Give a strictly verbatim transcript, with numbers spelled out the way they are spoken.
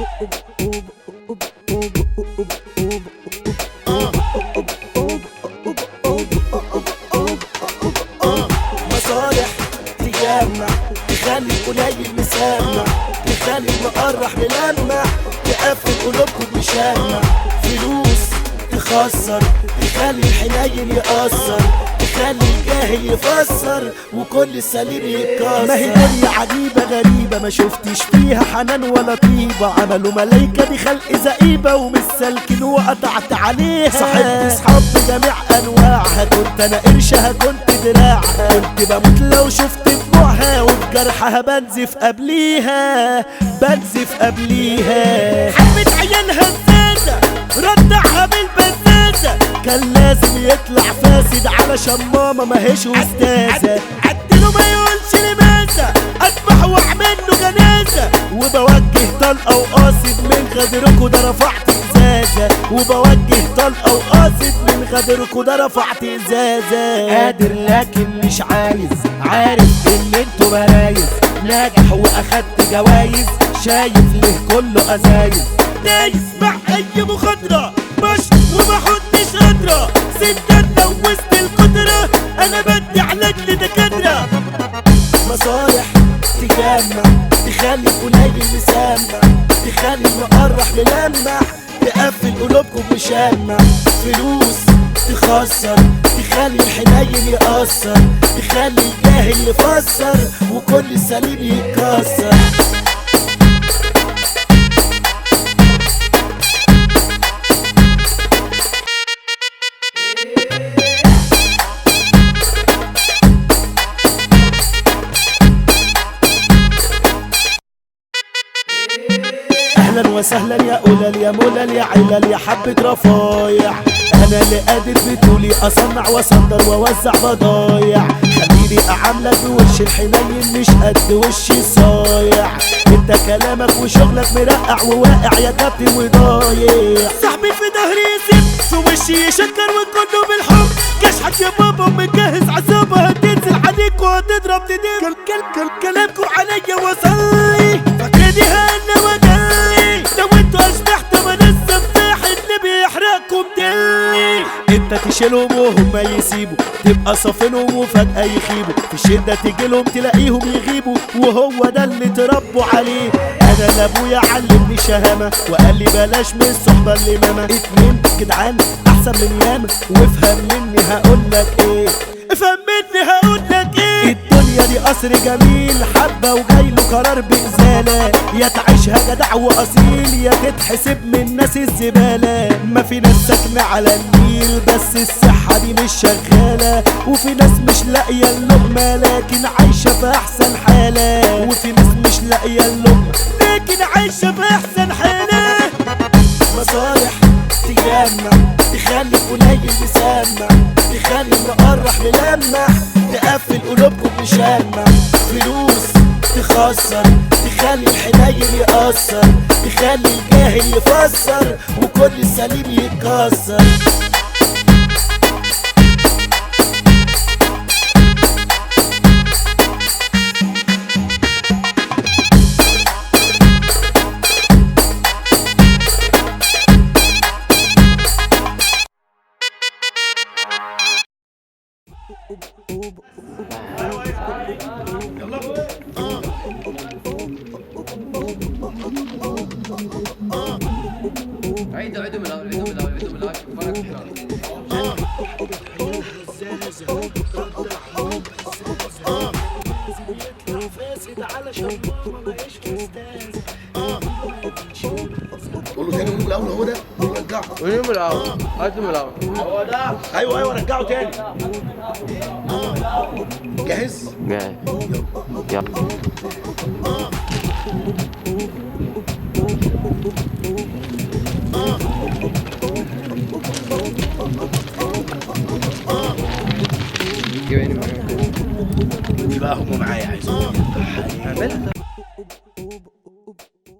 مصالح تجمع تخلي القليل مسمع، تخلي المقرح ملمع، تقفل قلوبكم بشمع. فلوس تخسر تخلي الحنين يقصر، تخلي الجاهل يفسر وكل السليم يتكسر. ما هي دنيا عجيبة غريبة ما شفتش فيها حنان ولا طيبة، عملوا ملايكة دي خلق زئيبة ومش سالكين وقطعت عليها. صاحبت صحاب بجميع انواعها، كنت انا قرشها كنت دراعها، كنت بموت لو شفت دموعها وفي جرحها بنزف قبليها بنزف قبليها. حبت عيالها الزازة ردعها بالبزازة، كان لازم يطلع فاسد علشان ماما ماهيش استاذة. عدله ما يقولش لماذا اذبح واعمل له جنازة، وبوجه طلقة وقاصد من غدركوا ده رفعت ازازة، وبوجه طلقة وقاصد من غدركوا ده رفعت ازازة. قادر لكن مش عايز، عارف ان انتوا برايز، ناجح واخدت جوايز، شايف ليه كله ازايز. دايس مع اي مخاطرة مش ومحدش قادرة، سندنا وسط القدرة انا بدي علاج لدكاترة. مصالح تجمع تخلي القليل مسمع، تخلي المقرح ملمع، تقفل قلوبكم بشمع. فلوس تخسر تخلي الحنين يقصر، تخلي الجاهل يفسر وكل السليم يتكسر. اهلا وسهلا يا قلل يا ملل يا علل يا حبة رفايع، انا اللي قادر بطولي اصنع واصدر واوزع بضايع. خليني اعاملك بوش الحنين مش قد وشي صايع، انت كلامك وشغلك مرقع وواقع يا كابتن وضايع. صاحبي في ظهري يسيب في وشي يشكر وكله بالحب، كشحك يا بابا مجهز عصابة هتنزل عليك وهتضرب تدب. كل كل كل كلامكم عليا وصلي فاكرينها انا وجلي، لو انتوا اشبحتوا من السفاح اللي بيحرقكم دلي. انت تشيلهم وهم يسيبوا، تبقى صافنهم وفجأة يخيبوا، في الشدة تجيلهم تلاقيهم يغيبوا، وهو ده اللي تربوا عليه. انا اللي ابويا علمني شهامة وقال لي بلاش من الصحبة اللي ماما. اتنين جدعان احسن من ياما، وافهم مني هقولك ايه، افهم مني هقولك ايه. الدنيا دي قصر جميل حبة وجايله قرار بإزالة، يا تعيشها جدع وأصيل يا تتحسب من ناس الزبالة. ما في ناس ساكنة على النيل بس الصحة دي مش شغالة، وفي ناس مش لاقية اللقمة لكن عايشة في أحسن حالة، وفي ناس مش لاقية اللقمة لكن عايشة في أحسن حالة. مصالح تجمع تخلي القليل مسمع، تخلي المقرح ملمع، تقفل قلوبكم بشمع. فلوس تخسر تخلي الحنين يقصر، تخلي الجاهل يفسر وكل السليم يتكسر. عيدوا عيدوا من الاول عيدوا من الاول عيدوا من الاول فرق قول له تاني، قول من الاول. هو ده رجعه، قولوا من الاول هاتوا من الاول. هو ده ايوه ايوه رجعه تاني. جاهز؟ جاي يلا. دي بقى هم معايا عايزين اعملها.